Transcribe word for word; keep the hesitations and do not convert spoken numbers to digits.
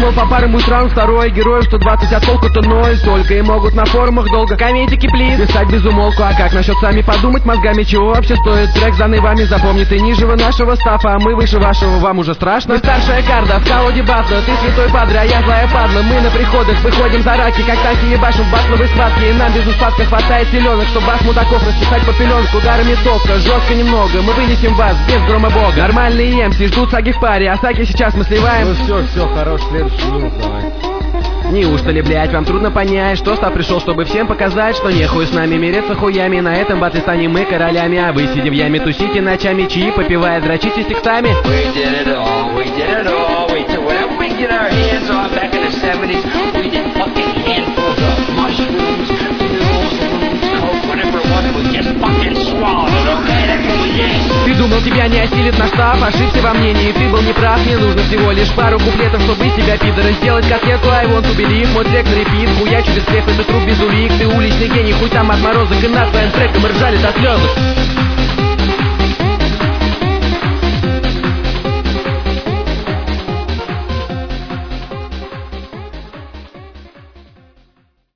думал, по парам будет раунд второй. Героев сто двадцать, а толку-то ноль. Только и могут на форумах долго комедики, плиз, писать без умолку. А как насчет сами подумать мозгами, чего вообще стоит трек, заданный вами? Запомни, ты ниже нашего стафа, а мы выше вашего, вам уже страшно. Ты старшая карда, в колоде батла, ты святой падре, а я злая падла. Мы на приходах выходим за раки, как танки ебашим в батловые схватки. И нам без устатка хватает селенок, чтоб вас, мудаков, расписать по пеленку. Ударами тока, жестко немного, мы вынесем вас без грома бога. Нормальные эмси ждут саги в паре, а саги сейчас мы сливаем. Ну все, все, хорош, следующий минут давай. Неужто ли, блять, вам трудно понять, что Став пришел, чтобы всем показать, что нехуй с нами мериться хуями. На этом батле станем мы королями, а вы, сидя в яме, тусите ночами, чаи попивая, дрочите текстами. We did it all, we did it all, we did whatever we get our hands on back in the seventies. We did fucking handfuls of mushrooms, pills, coke, whatever it was, we just fucking swallowed it, okay? That's what we did. Ты думал, тебя не осилит наш штаб, ошибся во мнении, ты был неправ. Мне нужно всего лишь пару куплетов, чтобы из тебя, пидора, сделать котлету. I want to believe, мой трек на репит, хуя через стреф, это труп без улик. Ты уличный гений, хуй там отморозок, и над твоим треком ржали до слезы.